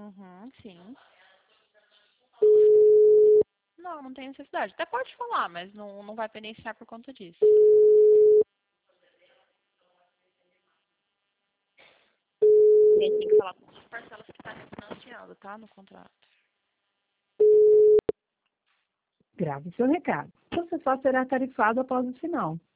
Uhum, sim. Não, não tem necessidade. Até pode falar, mas não vai penitenciar por conta disso. E aí tem que falar com as parcelas que está refinanciando, tá? No contrato. Grave seu recado. Você só será tarifado após o sinal.